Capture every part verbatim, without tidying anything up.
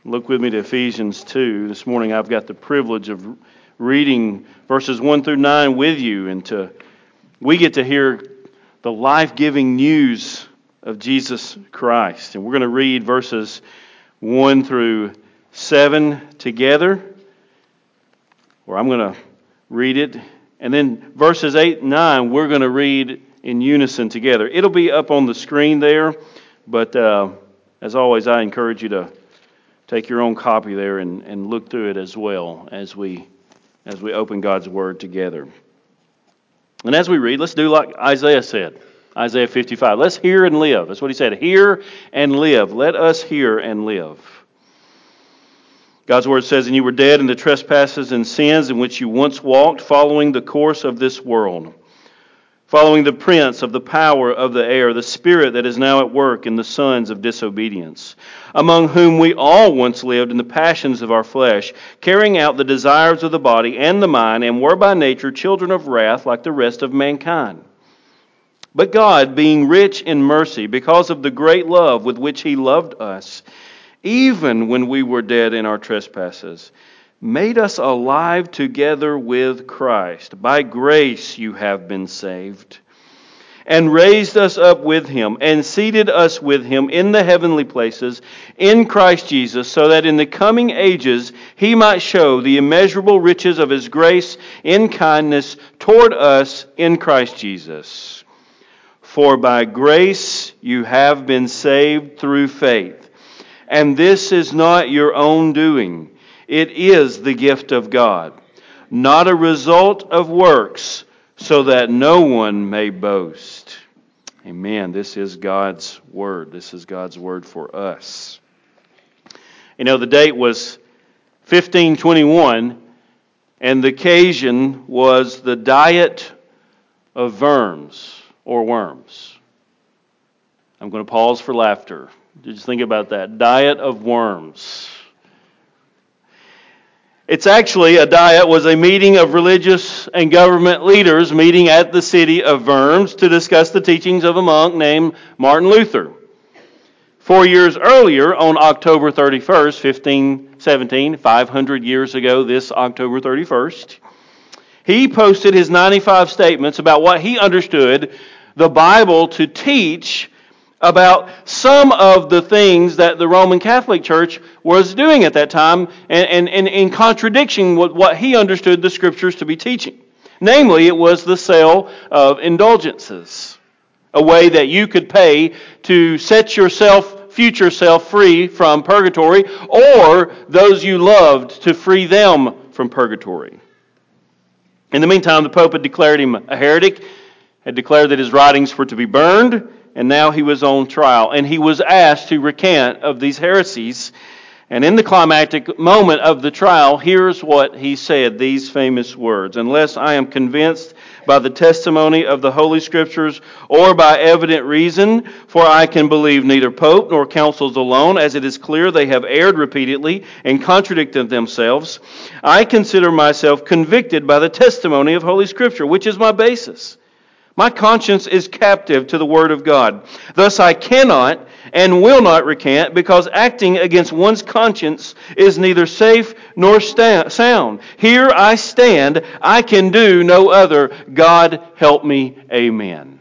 Look with me to Ephesians two. This morning I've got the privilege of reading verses one through nine with you, and to we get to hear the life-giving news of Jesus Christ. And we're going to read verses one through seven together, or I'm going to read it. And then verses eight and nine we're going to read in unison together. It'll be up on the screen there, but uh, as always, I encourage you to take your own copy there and, and look through it as well as we as we open God's Word together. And as we read, let's do like Isaiah said. Isaiah fifty-five. Let's hear and live. That's what he said. Hear and live. Let us hear and live. God's Word says, "And you were dead in the trespasses and sins in which you once walked, following the course of this world, following the prince of the power of the air, the spirit that is now at work in the sons of disobedience, among whom we all once lived in the passions of our flesh, carrying out the desires of the body and the mind, and were by nature children of wrath like the rest of mankind. But God, being rich in mercy, because of the great love with which He loved us, even when we were dead in our trespasses, made us alive together with Christ. By grace you have been saved, and raised us up with Him, and seated us with Him in the heavenly places in Christ Jesus, so that in the coming ages He might show the immeasurable riches of His grace in kindness toward us in Christ Jesus. For by grace you have been saved through faith, and this is not your own doing. It is the gift of God, not a result of works, so that no one may boast." Amen. This is God's Word. This is God's Word for us. You know, the date was fifteen twenty-one, and the occasion was the Diet of Worms, or worms. I'm going to pause for laughter. Just think about that. Diet of worms. It's actually, a diet was a meeting of religious and government leaders meeting at the city of Worms to discuss the teachings of a monk named Martin Luther. Four years earlier, on October thirty-first, fifteen seventeen, five hundred years ago this October thirty-first, he posted his ninety-five statements about what he understood the Bible to teach about some of the things that the Roman Catholic Church was doing at that time, and, and, and in contradiction with what he understood the Scriptures to be teaching. Namely, it was the sale of indulgences, a way that you could pay to set yourself, future self, free from purgatory, or those you loved to free them from purgatory. In the meantime, the Pope had declared him a heretic, had declared that his writings were to be burned, and now he was on trial, and he was asked to recant of these heresies. And in the climactic moment of the trial, here's what he said, these famous words: "Unless I am convinced by the testimony of the Holy Scriptures or by evident reason, for I can believe neither Pope nor councils alone, as it is clear they have erred repeatedly and contradicted themselves, I consider myself convicted by the testimony of Holy Scripture, which is my basis. My conscience is captive to the Word of God. Thus I cannot and will not recant, because acting against one's conscience is neither safe nor sta- sound. Here I stand. I can do no other. God help me. Amen."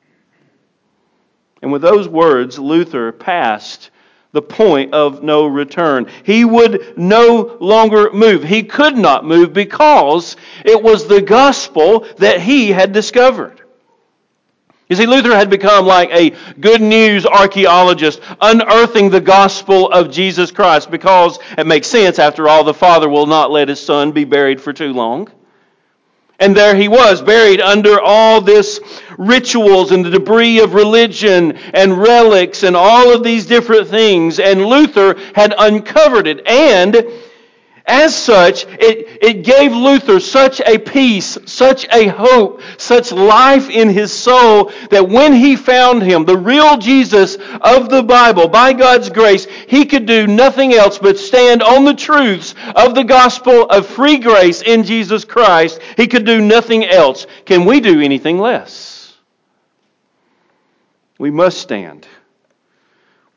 And with those words, Luther passed the point of no return. He would no longer move. He could not move because it was the gospel that he had discovered. You see, Luther had become like a good news archaeologist, unearthing the gospel of Jesus Christ, because it makes sense. After all, the Father will not let His Son be buried for too long. And there he was, buried under all this rituals and the debris of religion and relics and all of these different things. And Luther had uncovered it. And as such, it, it gave Luther such a peace, such a hope, such life in his soul, that when he found Him, the real Jesus of the Bible, by God's grace, he could do nothing else but stand on the truths of the gospel of free grace in Jesus Christ. He could do nothing else. Can we do anything less? We must stand.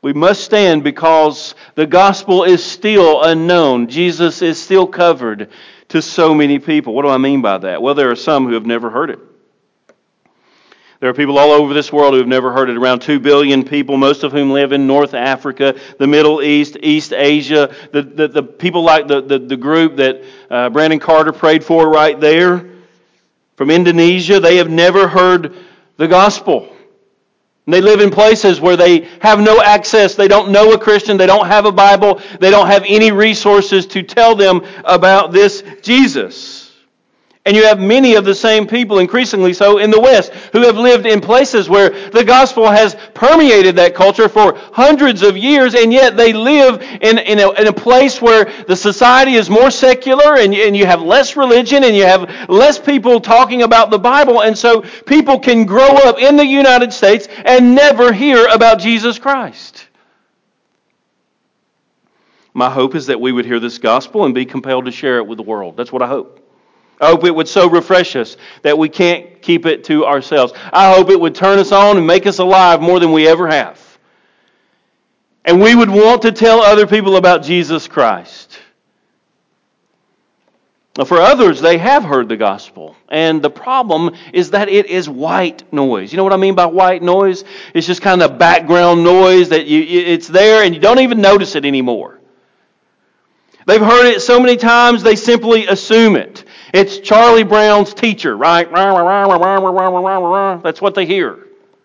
We must stand because the gospel is still unknown. Jesus is still covered to so many people. What do I mean by that? Well, there are some who have never heard it. There are people all over this world who have never heard it. Around two billion people, most of whom live in North Africa, the Middle East, East Asia. The, the, the people like the, the, the group that uh, Brandon Carter prayed for right there from Indonesia, they have never heard the gospel. And they live in places where they have no access. They don't know a Christian. They don't have a Bible. They don't have any resources to tell them about this Jesus. And you have many of the same people, increasingly so, in the West, who have lived in places where the gospel has permeated that culture for hundreds of years, and yet they live in, in, a, in a place where the society is more secular, and, and you have less religion, and you have less people talking about the Bible, and so people can grow up in the United States and never hear about Jesus Christ. My hope is that we would hear this gospel and be compelled to share it with the world. That's what I hope. I hope it would so refresh us that we can't keep it to ourselves. I hope it would turn us on and make us alive more than we ever have. And we would want to tell other people about Jesus Christ. Now, for others, they have heard the gospel. And the problem is that it is white noise. You know what I mean by white noise? It's just kind of background noise that you, it's there and you don't even notice it anymore. They've heard it so many times, they simply assume it. It's Charlie Brown's teacher, right? That's what they hear.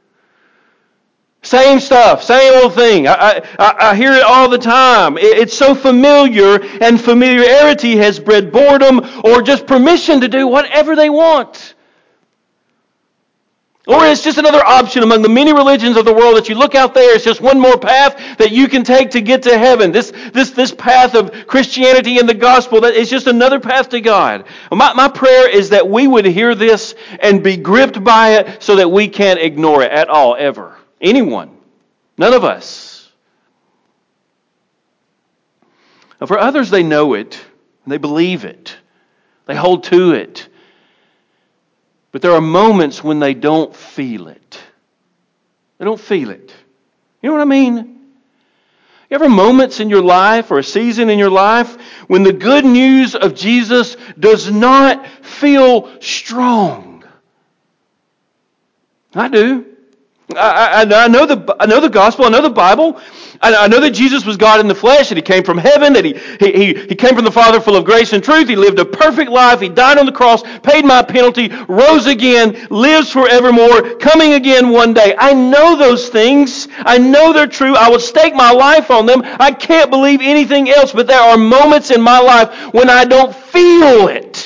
Same stuff, same old thing. I, I, I hear it all the time. It's so familiar, and familiarity has bred boredom or just permission to do whatever they want. Or it's just another option among the many religions of the world that you look out there. It's just one more path that you can take to get to heaven. This this this path of Christianity and the gospel, that is just another path to God. My, my prayer is that we would hear this and be gripped by it so that we can't ignore it at all, ever. Anyone. None of us. Now, for others, they know it. And they believe it. They hold to it. But there are moments when they don't feel it. They don't feel it. You know what I mean? You ever moments in your life or a season in your life when the good news of Jesus does not feel strong? I do. I, I, I know the I know the gospel. I know the Bible. I, I know that Jesus was God in the flesh, and He came from heaven, that he, he, he, he came from the Father full of grace and truth. He lived a perfect life. He died on the cross, paid my penalty, rose again, lives forevermore, coming again one day. I know those things. I know they're true. I would stake my life on them. I can't believe anything else, but there are moments in my life when I don't feel it.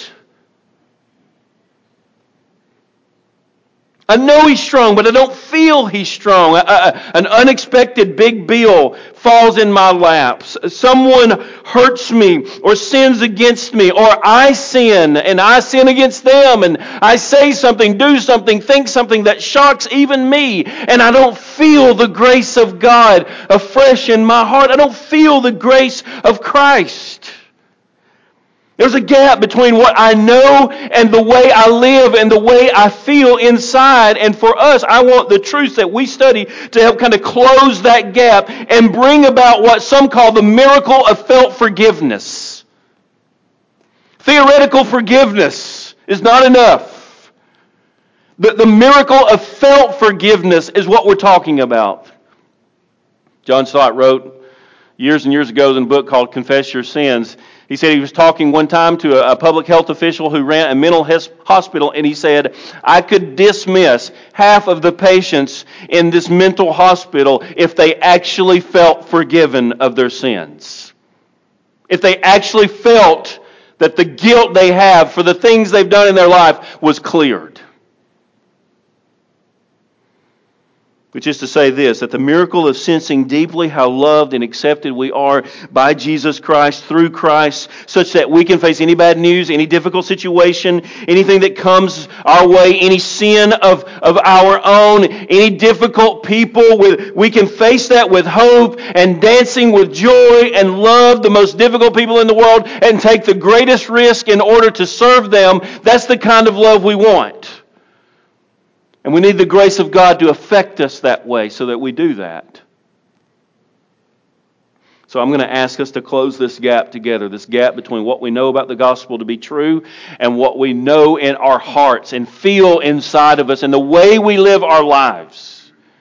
I know He's strong, but I don't feel He's strong. A, a, an unexpected big bill falls in my lap. Someone hurts me or sins against me, or I sin and I sin against them, and I say something, do something, think something that shocks even me, and I don't feel the grace of God afresh in my heart. I don't feel the grace of Christ. There's a gap between what I know and the way I live and the way I feel inside. And for us, I want the truths that we study to help kind of close that gap and bring about what some call the miracle of felt forgiveness. Theoretical forgiveness is not enough. The, the miracle of felt forgiveness is what we're talking about. John Stott wrote years and years ago in a book called Confess Your Sins. He said he was talking one time to a, a public health official who ran a mental hes- hospital, and he said, I could dismiss half of the patients in this mental hospital if they actually felt forgiven of their sins. If they actually felt that the guilt they have for the things they've done in their life was cleared. Which is to say this, that the miracle of sensing deeply how loved and accepted we are by Jesus Christ, through Christ, such that we can face any bad news, any difficult situation, anything that comes our way, any sin of, of our own, any difficult people, with, we can face that with hope and dancing with joy and love the most difficult people in the world and take the greatest risk in order to serve them. That's the kind of love we want. And we need the grace of God to affect us that way so that we do that. So I'm going to ask us to close this gap together, this gap between what we know about the gospel to be true and what we know in our hearts and feel inside of us and the way we live our lives.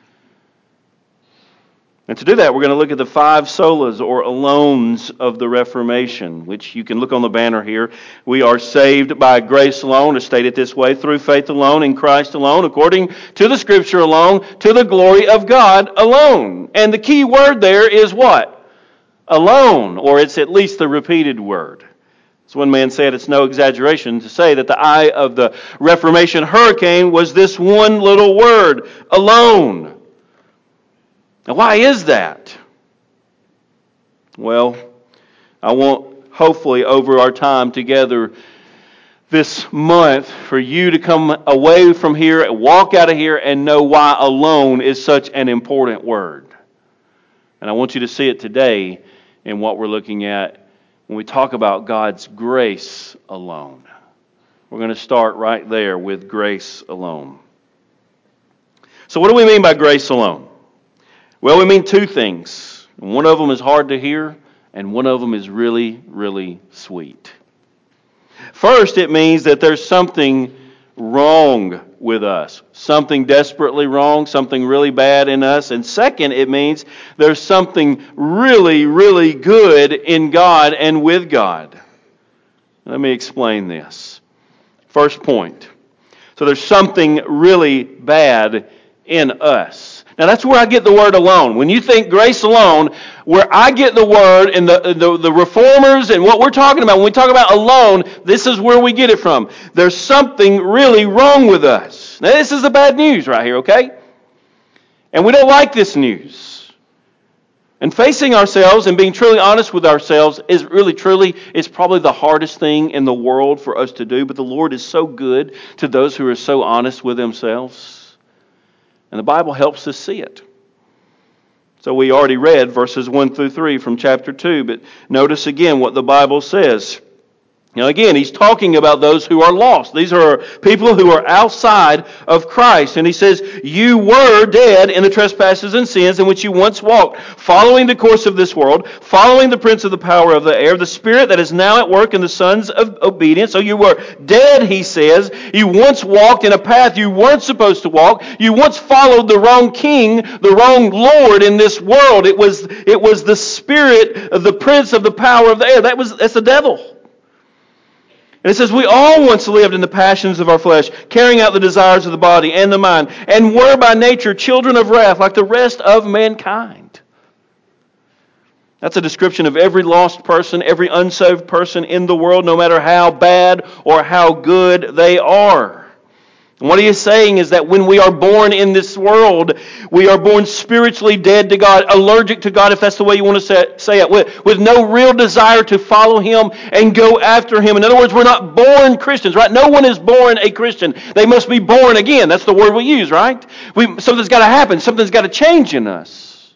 And to do that, we're going to look at the five solas or alones of the Reformation, which you can look on the banner here. We are saved by grace alone, to state it this way, through faith alone, in Christ alone, according to the Scripture alone, to the glory of God alone. And the key word there is what? Alone, or it's at least the repeated word. As one man said, it's no exaggeration to say that the eye of the Reformation hurricane was this one little word, alone. Now, why is that? Well, I want, hopefully, over our time together this month, for you to come away from here and walk out of here and know why alone is such an important word. And I want you to see it today in what we're looking at when we talk about God's grace alone. We're going to start right there with grace alone. So what do we mean by grace alone? Well, we mean two things. One of them is hard to hear, and one of them is really, really sweet. First, it means that there's something wrong with us. Something desperately wrong, something really bad in us. And second, it means there's something really, really good in God and with God. Let me explain this. First point. So there's something really bad in us. Now that's where I get the word alone. When you think grace alone, where I get the word and the, the, the reformers and what we're talking about, when we talk about alone, this is where we get it from. There's something really wrong with us. Now this is the bad news right here, okay? And we don't like this news. And facing ourselves and being truly honest with ourselves is really, truly, is probably the hardest thing in the world for us to do. But the Lord is so good to those who are so honest with themselves. And the Bible helps us see it. So we already read verses one through three from chapter two, but notice again what the Bible says. Now again, he's talking about those who are lost. These are people who are outside of Christ. And he says, you were dead in the trespasses and sins in which you once walked, following the course of this world, following the prince of the power of the air, the spirit that is now at work in the sons of obedience. So you were dead, he says. You once walked in a path you weren't supposed to walk. You once followed the wrong king, the wrong Lord in this world. It was, it was the spirit of the prince of the power of the air. That was, that's the devil. And it says, we all once lived in the passions of our flesh, carrying out the desires of the body and the mind, and were by nature children of wrath, like the rest of mankind. That's a description of every lost person, every unsaved person in the world, no matter how bad or how good they are. And what he is saying is that when we are born in this world, we are born spiritually dead to God, allergic to God, if that's the way you want to say, say it, with, with no real desire to follow Him and go after Him. In other words, we're not born Christians, right? No one is born a Christian. They must be born again. That's the word we use, right? We, something's got to happen. Something's got to change in us.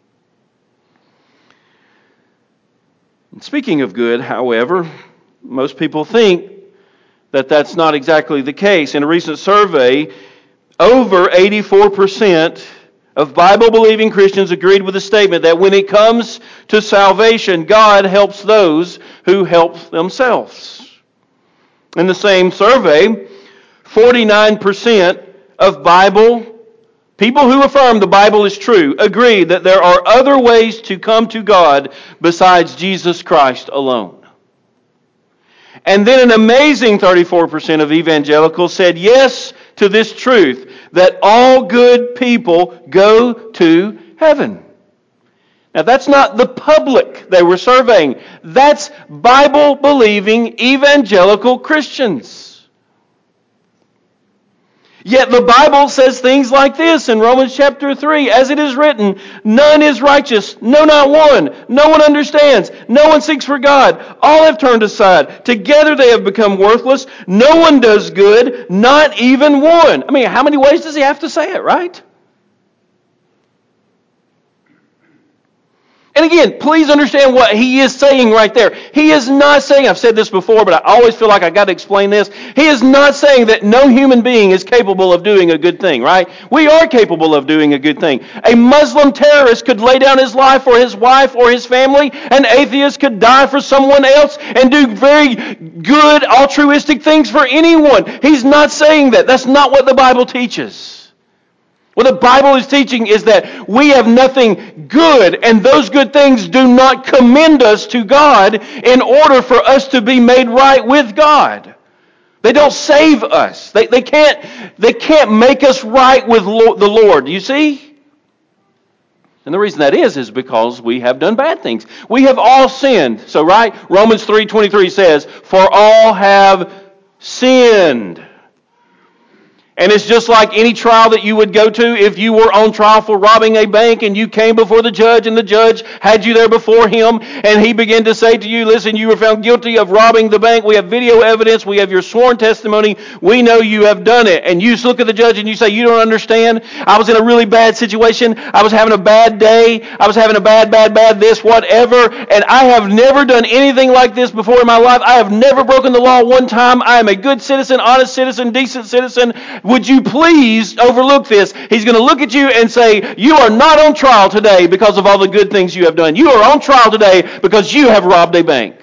And speaking of good, however, most people think that that's not exactly the case. In a recent survey, over eighty-four percent of Bible-believing Christians agreed with the statement that when it comes to salvation, God helps those who help themselves. In the same survey, forty-nine percent of Bible people who affirm the Bible is true agree that there are other ways to come to God besides Jesus Christ alone. And then an amazing thirty-four percent of evangelicals said yes to this truth, that all good people go to heaven. Now that's not the public they were surveying. That's Bible-believing evangelical Christians. Yet the Bible says things like this in Romans chapter three, as it is written, none is righteous, no, not one. No one understands. No one seeks for God. All have turned aside. Together they have become worthless. No one does good, not even one. I mean, how many ways does he have to say it, right? And again, please understand what he is saying right there. He is not saying, I've said this before, but I always feel like I got to explain this. He is not saying that no human being is capable of doing a good thing, right? We are capable of doing a good thing. A Muslim terrorist could lay down his life for his wife or his family. An atheist could die for someone else and do very good, altruistic things for anyone. He's not saying that. That's not what the Bible teaches. What the Bible is teaching is that we have nothing good, and those good things do not commend us to God in order for us to be made right with God. They don't save us. They, they, can't, they can't make us right with Lo- the Lord. You see? And the reason that is, is because we have done bad things. We have all sinned. So, right? Romans three twenty-three says, "For all have sinned." And it's just like any trial that you would go to if you were on trial for robbing a bank and you came before the judge and the judge had you there before him and he began to say to you, listen, you were found guilty of robbing the bank. We have video evidence. We have your sworn testimony. We know you have done it. And you look at the judge and you say, you don't understand. I was in a really bad situation. I was having a bad day. I was having a bad, bad, bad this, whatever. And I have never done anything like this before in my life. I have never broken the law one time. I am a good citizen, honest citizen, decent citizen. Would you please overlook this? He's going to look at you and say, you are not on trial today because of all the good things you have done. You are on trial today because you have robbed a bank.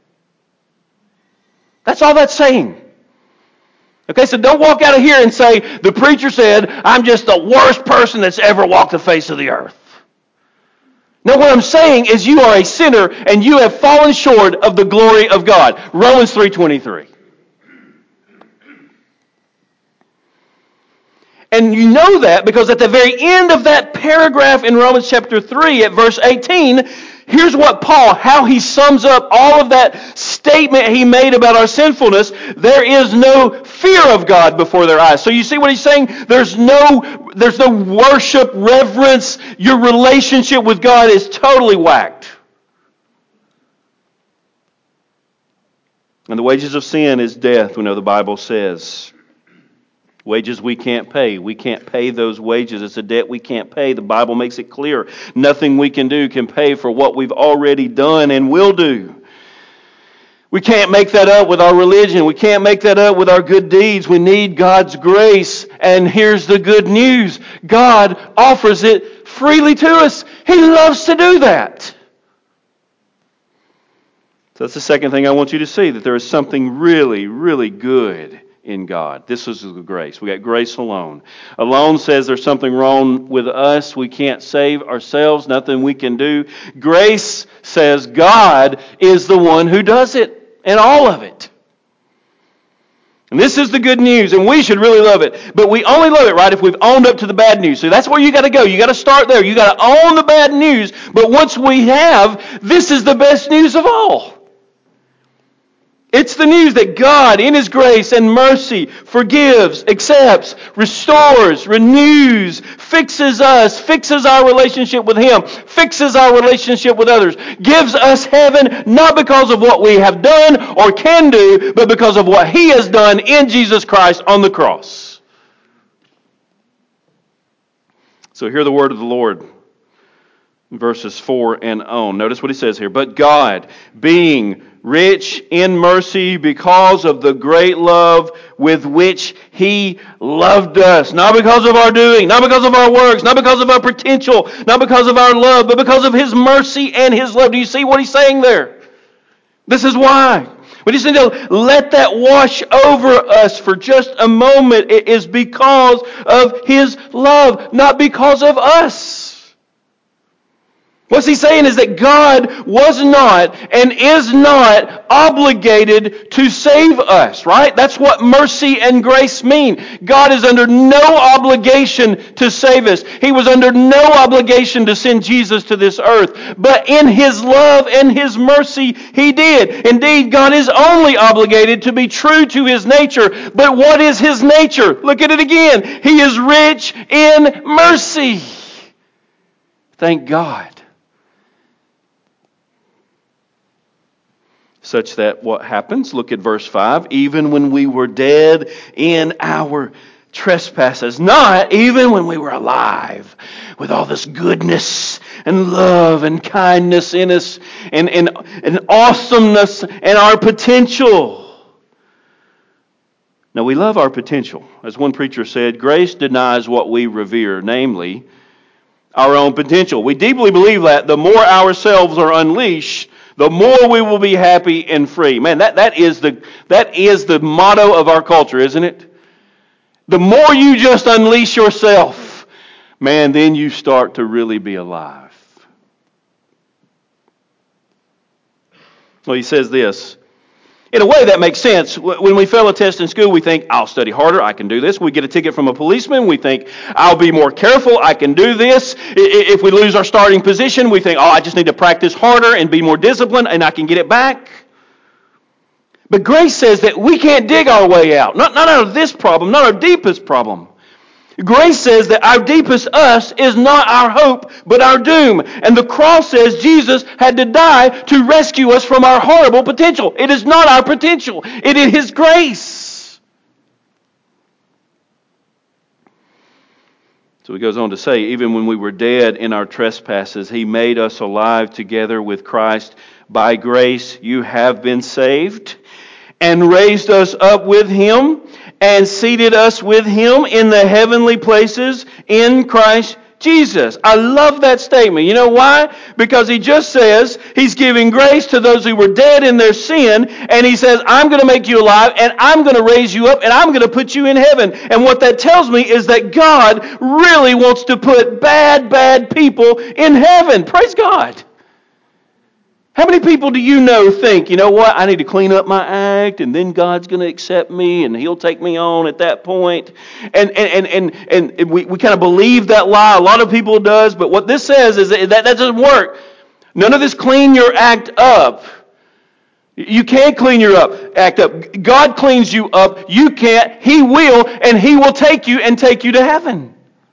That's all that's saying. Okay, so don't walk out of here and say, the preacher said, I'm just the worst person that's ever walked the face of the earth. No, what I'm saying is you are a sinner and you have fallen short of the glory of God. Romans three twenty-three. And you know that because at the very end of that paragraph in Romans chapter three at verse eighteen, here's what Paul, how he sums up all of that statement he made about our sinfulness. There is no fear of God before their eyes. So you see what he's saying? There's no, there's no worship, reverence. Your relationship with God is totally whacked. And the wages of sin is death, we know the Bible says. Wages we can't pay. We can't pay those wages. It's a debt we can't pay. The Bible makes it clear. Nothing we can do can pay for what we've already done and will do. We can't make that up with our religion. We can't make that up with our good deeds. We need God's grace. And here's the good news. God offers it freely to us. He loves to do that. So that's the second thing I want you to see, that there is something really, really good in God. This is the grace. We got grace alone. Alone says there's something wrong with us. We can't save ourselves. Nothing we can do. Grace says God is the one who does it. And all of it. And this is the good news. And we should really love it. But we only love it, right, if we've owned up to the bad news. So that's where you got to go. You got to start there. You got to own the bad news. But once we have, this is the best news of all. It's the news that God, in His grace and mercy, forgives, accepts, restores, renews, fixes us, fixes our relationship with Him, fixes our relationship with others, gives us heaven not because of what we have done or can do, but because of what He has done in Jesus Christ on the cross. So hear the word of the Lord. Verses four and on. Notice what he says here. But God, being rich in mercy because of the great love with which He loved us. Not because of our doing, not because of our works, not because of our potential, not because of our love, but because of His mercy and His love. Do you see what he's saying there? This is why. We just need to let that wash over us for just a moment. It is because of His love, not because of us. What's he saying is that God was not and is not obligated to save us, right? That's what mercy and grace mean. God is under no obligation to save us. He was under no obligation to send Jesus to this earth. But in His love and His mercy, He did. Indeed, God is only obligated to be true to His nature. But what is His nature? Look at it again. He is rich in mercy. Thank God. Such that what happens? Look at verse five. Even when we were dead in our trespasses. Not even when we were alive with all this goodness and love and kindness in us and, and, and awesomeness and our potential. Now, we love our potential. As one preacher said, grace denies what we revere, namely our own potential. We deeply believe that the more ourselves are unleashed, the more we will be happy and free. Man, that, that is the that is the motto of our culture, isn't it? The more you just unleash yourself, man, then you start to really be alive. Well, he says this. In a way, that makes sense. When we fail a test in school, we think, I'll study harder, I can do this. We get a ticket from a policeman, we think, I'll be more careful, I can do this. If we lose our starting position, we think, oh, I just need to practice harder and be more disciplined, and I can get it back. But grace says that we can't dig our way out. Not, not out of this problem, not our deepest problem. Grace says that our deepest us is not our hope, but our doom. And the cross says Jesus had to die to rescue us from our horrible potential. It is not our potential. It is His grace. So he goes on to say, even when we were dead in our trespasses, He made us alive together with Christ. By grace you have been saved, and raised us up with Him, and seated us with Him in the heavenly places in Christ Jesus. I love that statement. You know why? Because he just says He's giving grace to those who were dead in their sin, and He says, I'm going to make you alive, and I'm going to raise you up, and I'm going to put you in heaven. And what that tells me is that God really wants to put bad, bad people in heaven. Praise God. How many people do you know think, you know what, I need to clean up my act, and then God's going to accept me, and He'll take me on at that point? And and and and, and we, we kind of believe that lie. A lot of people does, but what this says is that that doesn't work. None of this clean your act up. You can't clean your up, act up. God cleans you up. You can't. He will, and He will take you and take you to heaven.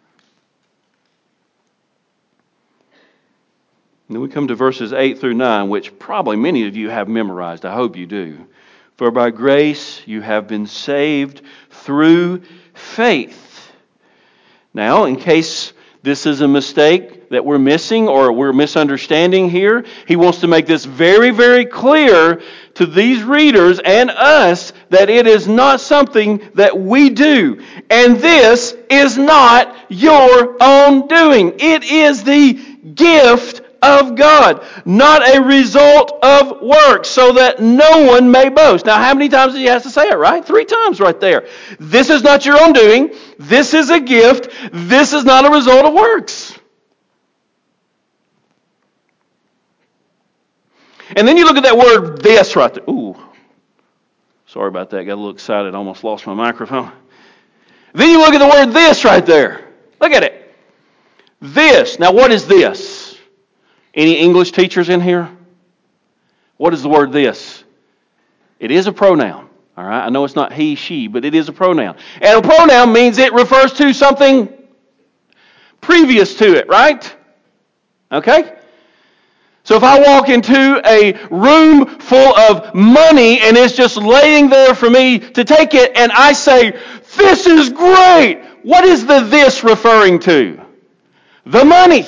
And then we come to verses eight through nine, which probably many of you have memorized. I hope you do. For by grace you have been saved through faith. Now, in case this is a mistake that we're missing or we're misunderstanding here, he wants to make this very, very clear to these readers and us that it is not something that we do. And this is not your own doing. It is the gift of God, not a result of works, so that no one may boast. Now, how many times he has to say it, right? Three times right there. This is not your own doing. This is a gift. This is not a result of works. And then you look at that word this right there. Ooh, sorry about that. Got a little excited. Almost lost my microphone. Then you look at the word this right there. Look at it. This. Now, what is this? Any English teachers in here? What is the word this? It is a pronoun. All right. I know it's not he, she, but it is a pronoun. And a pronoun means it refers to something previous to it, right? Okay? So if I walk into a room full of money and it's just laying there for me to take it, and I say, this is great, what is the this referring to? The money.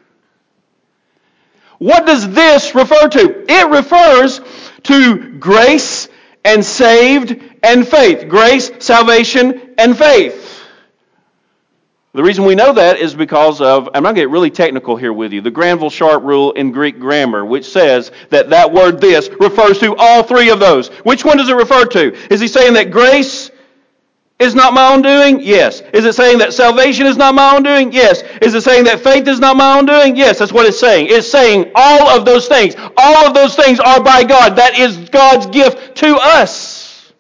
What does this refer to? It refers to grace and saved and faith. Grace, salvation, and faith. The reason we know that is because of, I'm going to get really technical here with you, the Granville-Sharp rule in Greek grammar, which says that that word this refers to all three of those. Which one does it refer to? Is he saying that grace is not my own doing? Yes. Is it saying that salvation is not my own doing? Yes. Is it saying that faith is not my own doing? Yes, that's what it's saying. It's saying all of those things. All of those things are by God. That is God's gift to us.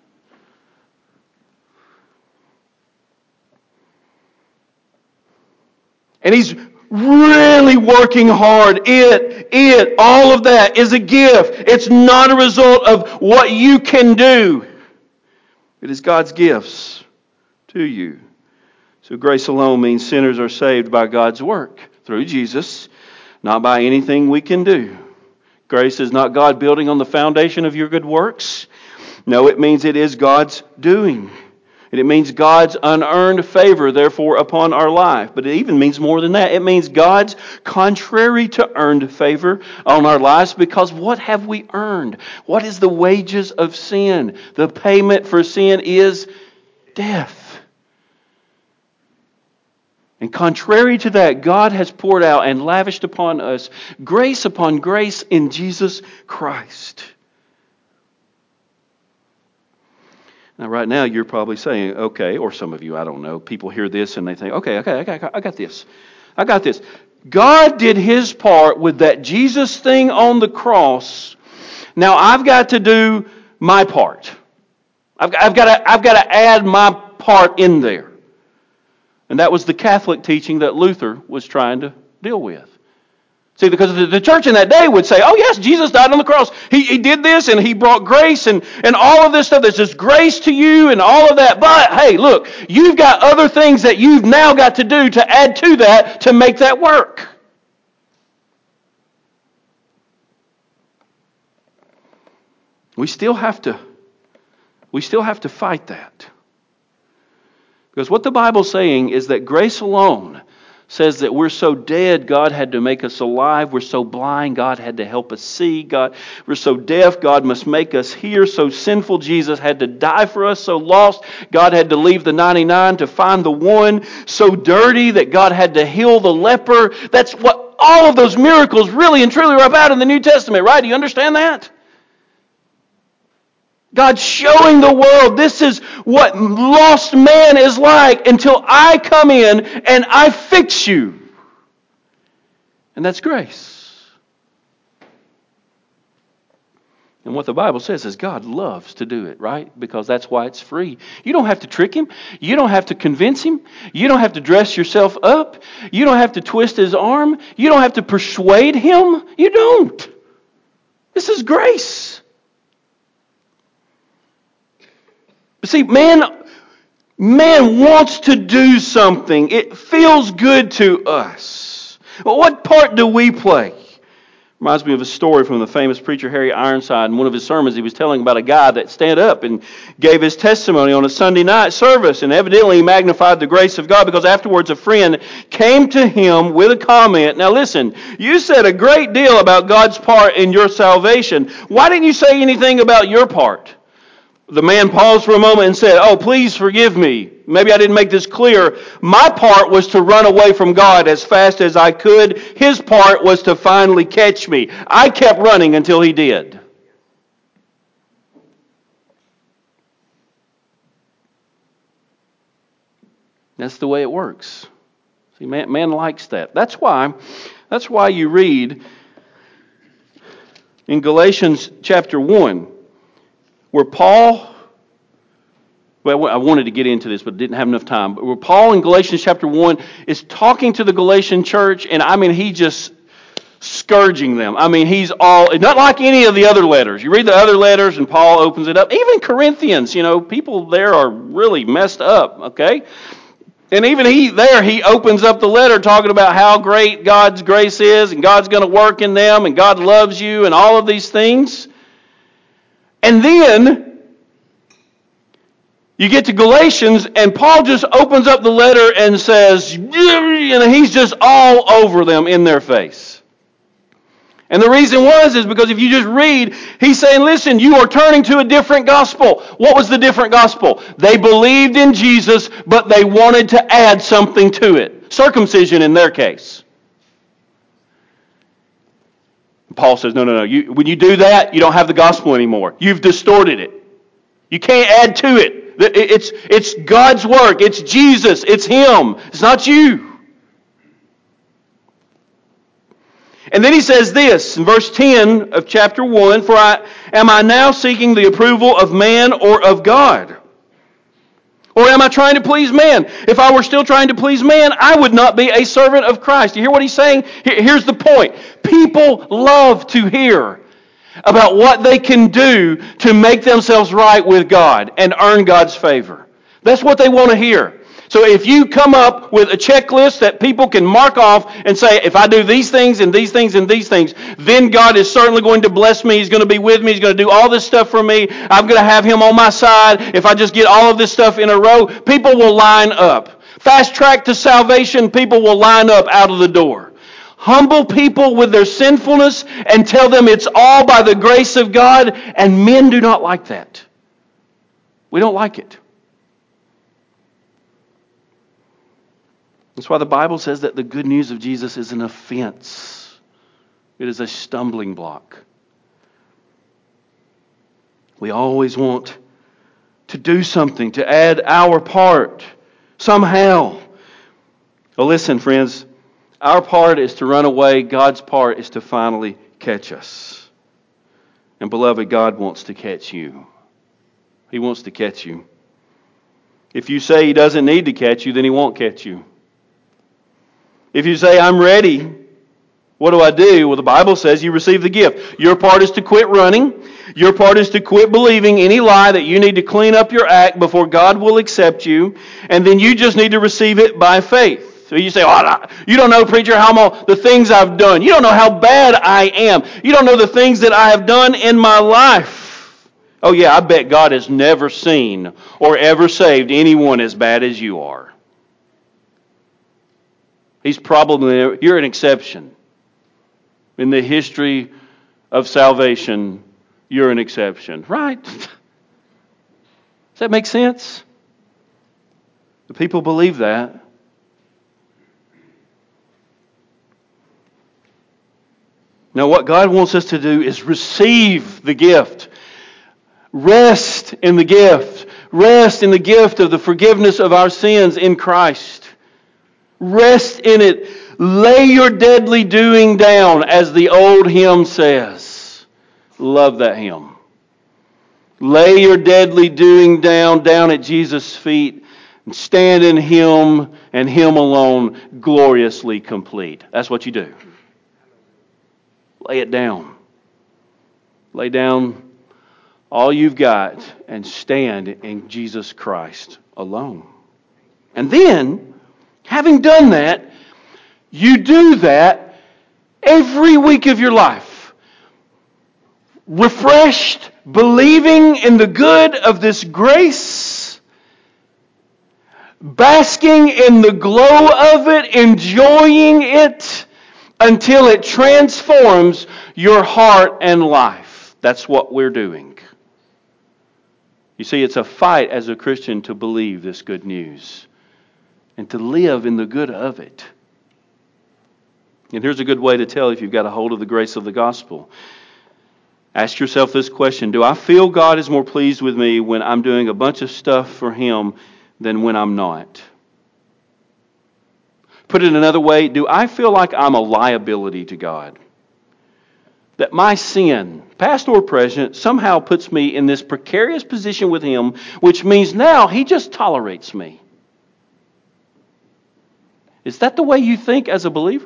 And He's really working hard. It, it, all of that is a gift. It's not a result of what you can do. It is God's gifts to you. So grace alone means sinners are saved by God's work through Jesus, not by anything we can do. Grace is not God building on the foundation of your good works. No, it means it is God's doing. And it means God's unearned favor, therefore, upon our life. But it even means more than that. It means God's contrary to earned favor on our lives, because what have we earned? What is the wages of sin? The payment for sin is death. And contrary to that, God has poured out and lavished upon us grace upon grace in Jesus Christ. Now, right now, you're probably saying, okay, or some of you, I don't know, people hear this and they think, okay, okay, I got, I got this. I got this. God did His part with that Jesus thing on the cross. Now, I've got to do my part. I've, I've got to, I've got to add my part in there. And that was the Catholic teaching that Luther was trying to deal with. See, because the, the church in that day would say, oh yes, Jesus died on the cross. He, he did this and He brought grace and, and all of this stuff. There's just grace to you and all of that. But hey, look, you've got other things that you've now got to do to add to that to make that work. We still have to, we still have to fight that. Because what the Bible's saying is that grace alone says that we're so dead, God had to make us alive. We're so blind, God had to help us see. God, we're so deaf, God must make us hear. So sinful, Jesus had to die for us. So lost, God had to leave the ninety-nine to find the one. So dirty that God had to heal the leper. That's what all of those miracles really and truly are about in the New Testament, right? Do you understand that? God's showing the world this is what lost man is like until I come in and I fix you. And that's grace. And what the Bible says is God loves to do it, right? Because that's why it's free. You don't have to trick Him. You don't have to convince Him. You don't have to dress yourself up. You don't have to twist His arm. You don't have to persuade Him. You don't. This is grace. See, man, man wants to do something. It feels good to us. Well, what part do we play? Reminds me of a story from the famous preacher Harry Ironside. In one of his sermons, he was telling about a guy that stand up and gave his testimony on a Sunday night service. And evidently he magnified the grace of God, because afterwards a friend came to him with a comment. Now listen, you said a great deal about God's part in your salvation. Why didn't you say anything about your part? The man paused for a moment and said, oh, please forgive me. Maybe I didn't make this clear. My part was to run away from God as fast as I could. His part was to finally catch me. I kept running until He did. That's the way it works. See, man, man likes that. That's why, that's why you read in Galatians chapter one, where Paul, well, I wanted to get into this, but didn't have enough time. But where Paul in Galatians chapter one is talking to the Galatian church, and I mean, he just scourging them. I mean, he's all, not like any of the other letters. You read the other letters, and Paul opens it up. Even Corinthians, you know, people there are really messed up, okay? And even he there, he opens up the letter talking about how great God's grace is, and God's going to work in them, and God loves you, and all of these things. And then you get to Galatians, and Paul just opens up the letter and says, and he's just all over them in their face. And the reason was is because if you just read, he's saying, listen, you are turning to a different gospel. What was the different gospel? They believed in Jesus, but they wanted to add something to it. Circumcision in their case. Paul says, no, no, no. You, when you do that, you don't have the gospel anymore. You've distorted it. You can't add to it. It's, it's God's work. It's Jesus. It's Him. It's not you. And then he says this in verse ten of chapter one, for I, am I now seeking the approval of man or of God? Or am I trying to please man? If I were still trying to please man, I would not be a servant of Christ. You hear what he's saying? Here's the point. People love to hear about what they can do to make themselves right with God and earn God's favor. That's what they want to hear. So if you come up with a checklist that people can mark off and say, if I do these things and these things and these things, then God is certainly going to bless me. He's going to be with me. He's going to do all this stuff for me. I'm going to have Him on my side. If I just get all of this stuff in a row, people will line up. Fast track to salvation, people will line up out of the door. Humble people with their sinfulness and tell them it's all by the grace of God, and men do not like that. We don't like it. That's why the Bible says that the good news of Jesus is an offense. It is a stumbling block. We always want to do something, to add our part somehow. Well, listen, friends, our part is to run away. God's part is to finally catch us. And beloved, God wants to catch you. He wants to catch you. If you say He doesn't need to catch you, then He won't catch you. If you say, I'm ready, what do I do? Well, the Bible says you receive the gift. Your part is to quit running. Your part is to quit believing any lie that you need to clean up your act before God will accept you. And then you just need to receive it by faith. So you say, oh, you don't know, preacher, how all the things I've done. You don't know how bad I am. You don't know the things that I have done in my life. Oh yeah, I bet God has never seen or ever saved anyone as bad as you are. He's probably, you're an exception. In the history of salvation, you're an exception. Right? Does that make sense? The people believe that. Now what God wants us to do is receive the gift. Rest in the gift. Rest in the gift of the forgiveness of our sins in Christ. Rest in it. Lay your deadly doing down, as the old hymn says. Love that hymn. Lay your deadly doing down, down at Jesus' feet, and stand in Him and Him alone, gloriously complete. That's what you do. Lay it down. Lay down all you've got and stand in Jesus Christ alone. And then, having done that, you do that every week of your life. Refreshed, believing in the good of this grace, basking in the glow of it, enjoying it until it transforms your heart and life. That's what we're doing. You see, it's a fight as a Christian to believe this good news and to live in the good of it. And here's a good way to tell if you've got a hold of the grace of the gospel. Ask yourself this question: do I feel God is more pleased with me when I'm doing a bunch of stuff for Him than when I'm not? Put it another way, do I feel like I'm a liability to God? That my sin, past or present, somehow puts me in this precarious position with Him, which means now He just tolerates me. Is that the way you think as a believer?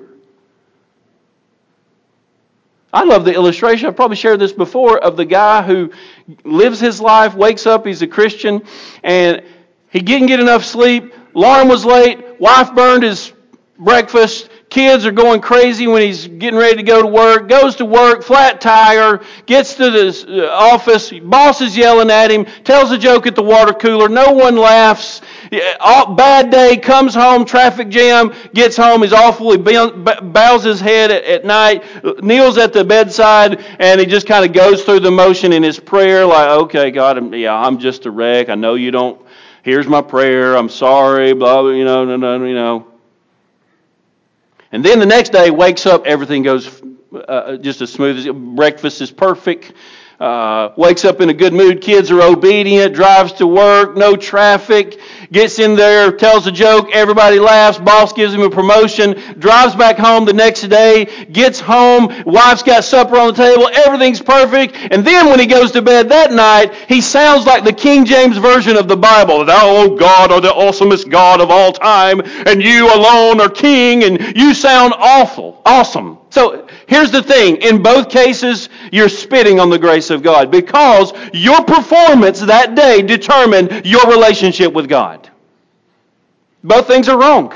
I love the illustration, I've probably shared this before, of the guy who lives his life, wakes up, he's a Christian, and he didn't get enough sleep, alarm was late, wife burned his breakfast, kids are going crazy when he's getting ready to go to work, goes to work, flat tire, gets to the office, boss is yelling at him, tells a joke at the water cooler, no one laughs, bad day, comes home, traffic jam, gets home, he's awful, he bows his head at, at night, kneels at the bedside, and he just kind of goes through the motion in his prayer like, okay, God, yeah, I'm just a wreck, I know you don't, here's my prayer, I'm sorry, blah, blah, you know, no, no, you know. And then the next day, wakes up, everything goes uh, just as smooth as breakfast is perfect. Uh, wakes up in a good mood. Kids are obedient. Drives to work. No traffic. Gets in there. Tells a joke. Everybody laughs. Boss gives him a promotion. Drives back home the next day. Gets home. Wife's got supper on the table. Everything's perfect. And then when he goes to bed that night, he sounds like the King James Version of the Bible. Thou, O God, are the awesomest God of all time. And you alone are King. And you sound awful. Awesome. So here's the thing. In both cases, you're spitting on the grace of God because your performance that day determined your relationship with God. Both things are wrong.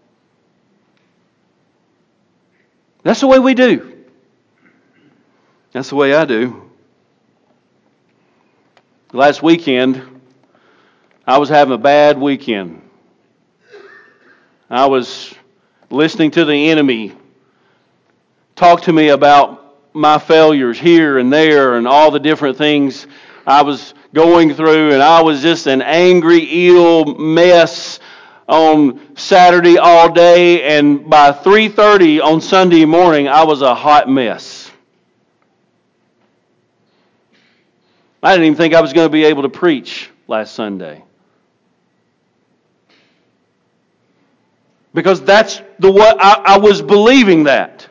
That's the way we do. That's the way I do. Last weekend, I was having a bad weekend. I was listening to the enemy talk to me about my failures here and there and all the different things I was going through, and I was just an angry, ill mess on Saturday all day, and by three thirty on Sunday morning, I was a hot mess. I didn't even think I was going to be able to preach last Sunday. Because that's the what I, I was believing that.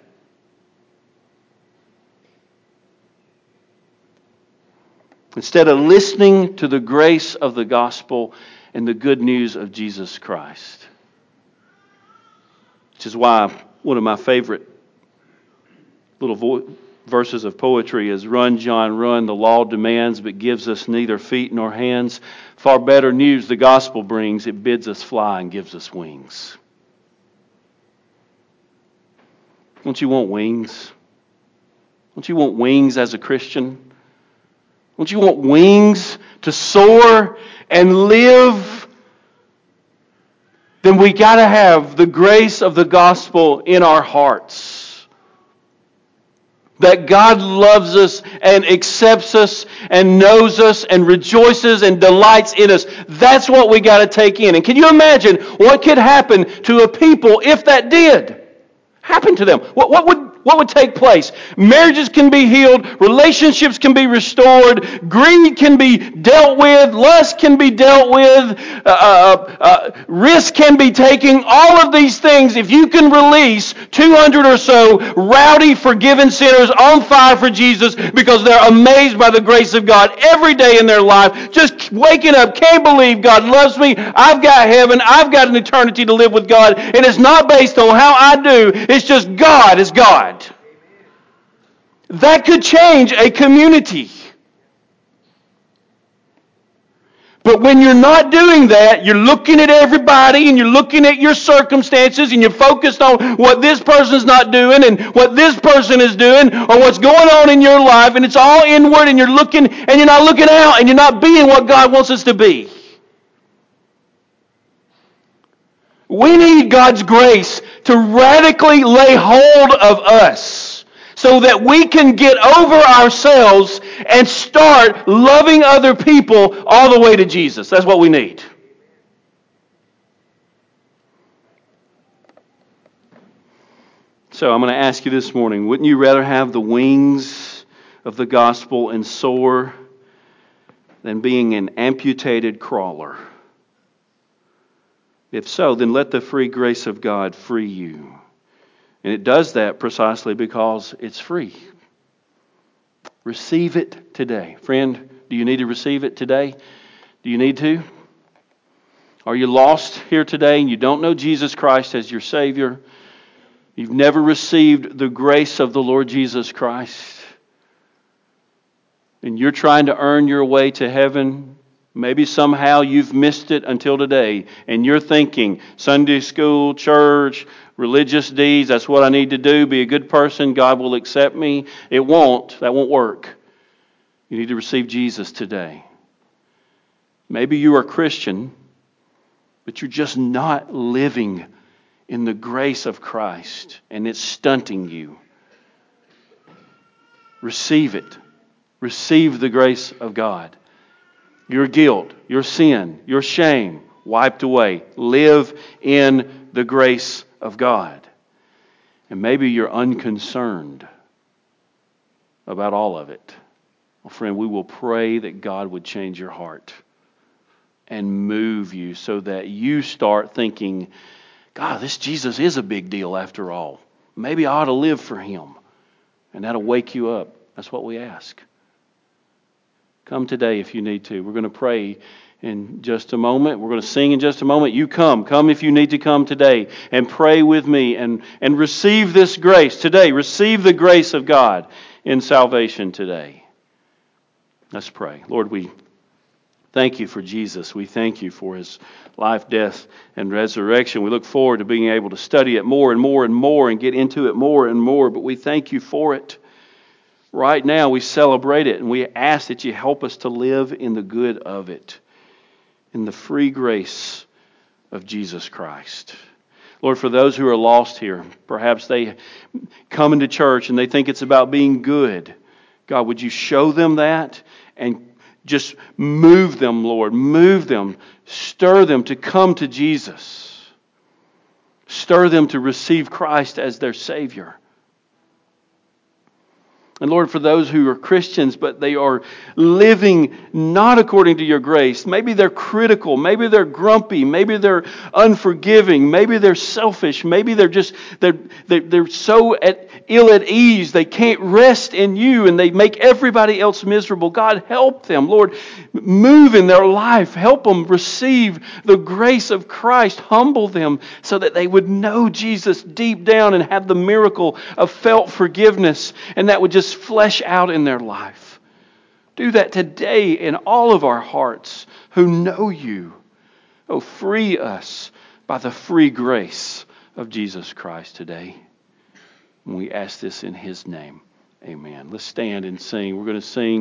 Instead of listening to the grace of the gospel and the good news of Jesus Christ. Which is why one of my favorite little vo- verses of poetry is, "Run, John, run, the law demands, but gives us neither feet nor hands. Far better news the gospel brings, it bids us fly and gives us wings." Don't you want wings? Don't you want wings as a Christian? Don't you want wings to soar and live? Then we got to have the grace of the gospel in our hearts. That God loves us and accepts us and knows us and rejoices and delights in us. That's what we got to take in. And can you imagine what could happen to a people if that did happen to them? What, what would What would take place? Marriages can be healed. Relationships can be restored. Greed can be dealt with. Lust can be dealt with. Uh, uh, uh, risk can be taken. All of these things, if you can release two hundred or so rowdy, forgiven sinners on fire for Jesus because they're amazed by the grace of God every day in their life, just waking up, can't believe God loves me. I've got heaven. I've got an eternity to live with God. And it's not based on how I do. It's just God is God. That could change a community. But when you're not doing that, you're looking at everybody and you're looking at your circumstances and you're focused on what this person's not doing and what this person is doing or what's going on in your life, and it's all inward, and you're looking and you're not looking out and you're not being what God wants us to be. We need God's grace to radically lay hold of us, so that we can get over ourselves and start loving other people all the way to Jesus. That's what we need. So I'm going to ask you this morning, wouldn't you rather have the wings of the gospel and soar than being an amputated crawler? If so, then let the free grace of God free you. And it does that precisely because it's free. Receive it today. Friend, do you need to receive it today? Do you need to? Are you lost here today and you don't know Jesus Christ as your Savior? You've never received the grace of the Lord Jesus Christ. And you're trying to earn your way to heaven. Maybe somehow you've missed it until today. And you're thinking, Sunday school, church, religious deeds, that's what I need to do. Be a good person. God will accept me. It won't. That won't work. You need to receive Jesus today. Maybe you are a Christian, but you're just not living in the grace of Christ, and it's stunting you. Receive it. Receive the grace of God. Your guilt, your sin, your shame wiped away. Live in the grace of God. And maybe you're unconcerned about all of it. Well, friend, we will pray that God would change your heart and move you so that you start thinking, God, this Jesus is a big deal after all. Maybe I ought to live for Him. And that'll wake you up. That's what we ask. Come today if you need to. We're going to pray in just a moment. We're going to sing in just a moment. You come. Come if you need to come today and pray with me and, and receive this grace today. Receive the grace of God in salvation today. Let's pray. Lord, we Thank you for Jesus. We thank you for his life, death, and resurrection. We look forward to being able to study it more and more and more and get into it more and more, but we thank you for it. Right now, we celebrate it, and we ask that you help us to live in the good of it, in the free grace of Jesus Christ. Lord, for those who are lost here, perhaps they come into church and they think it's about being good. God, would you show them that and just move them, Lord. Move them. Stir them to come to Jesus. Stir them to receive Christ as their Savior. And Lord, for those who are Christians, but they are living not according to your grace, maybe they're critical, maybe they're grumpy, maybe they're unforgiving, maybe they're selfish, maybe they're just, they're, they're, they're so at, ill at ease, they can't rest in you, and they make everybody else miserable. God, help them. Lord, move in their life. Help them receive the grace of Christ. Humble them so that they would know Jesus deep down and have the miracle of felt forgiveness, and that would just flesh out in their life. Do that today in all of our hearts who know you. Oh, free us by the free grace of Jesus Christ today. And we ask this in his name. Amen. Let's stand and sing. We're going to sing